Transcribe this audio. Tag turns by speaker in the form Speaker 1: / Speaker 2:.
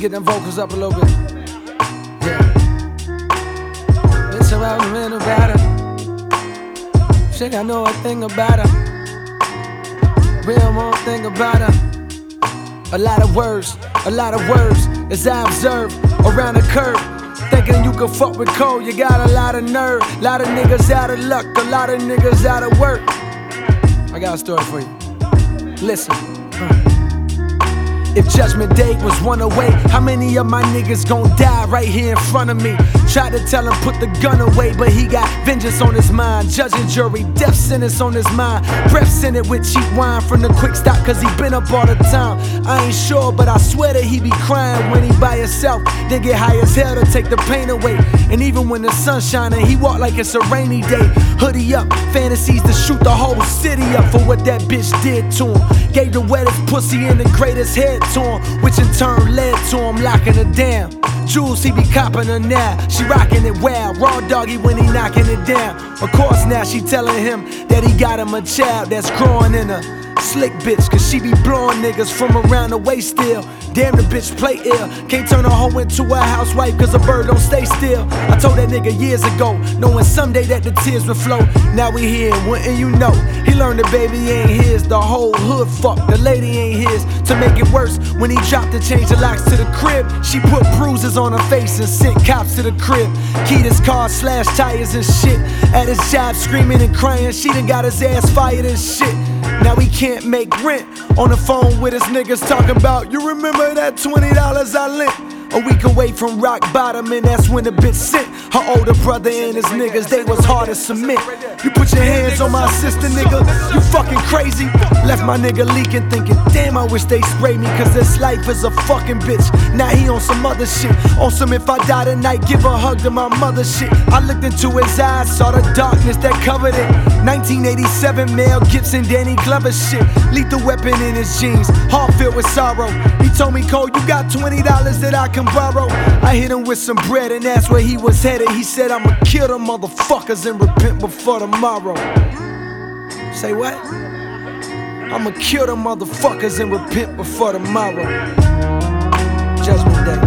Speaker 1: get them vocals up a little bit. Yeah. It's around the minute about her. Shit, I know a thing about her. Real more thing about her. A lot of words as I observe around the curve. Thinking you can fuck with Cole, you got a lot of nerve. Lot of niggas out of luck, a lot of niggas out of work. I got a story for you. Listen. If Judgment Day was one away, how many of my niggas gon' die right here in front of me? Tried to tell him put the gun away, but he got vengeance on his mind. Judge and jury, death sentence on his mind. Breath in it with cheap wine from the quick stop, cause he been up all the time. I ain't sure, but I swear that he be crying when he by himself. Then get high as hell to take the pain away. And even when the sun's shining, he walk like it's a rainy day. Hoodie up, fantasies to shoot the whole city up for what that bitch did to him. Gave the wettest pussy and the greatest head to him, which in turn led to him locking her down. Jules, he be copping her now. She rocking it wild, raw doggy when he knocking it down. Of course now she telling him that he got him a child that's growing in her. Slick bitch, cause she be blowing niggas from around the way still. Damn, the bitch play ill. Can't turn a hoe into a housewife cause a bird don't stay still. I told that nigga years ago, knowing someday that the tears would flow. Now we here, wouldn't you know? He learned the baby ain't his, the whole hood fucked, the lady ain't his. To make it worse, when he dropped and changed the locks to the crib, she put bruises on her face and sent cops to the crib. Keyed his car, slashed tires and shit. At his job screaming and crying, she done got his ass fired and shit. Now he can't make rent. On the phone with his niggas talking about, you remember that $20 I lent? A week away from rock bottom, and that's when the bitch sent her older brother and his niggas, they was hard to submit. You put your hands on my sister, nigga, you fucking crazy. Left my nigga leaking, thinking, damn, I wish they sprayed me, cause this life is a fucking bitch. Now he on some other shit, on some if I die tonight, give a hug to my mother shit. I looked into his eyes, saw the darkness that covered it. 1987 Mel Gibson, Danny Glover shit. Lethal weapon in his jeans, heart filled with sorrow. He told me, Cole, you got $20 that I can borrow. I hit him with some bread and that's where he was headed. He said, I'ma kill them motherfuckers and repent before tomorrow. Say what? I'ma kill them motherfuckers and repent before tomorrow. Judgment Day.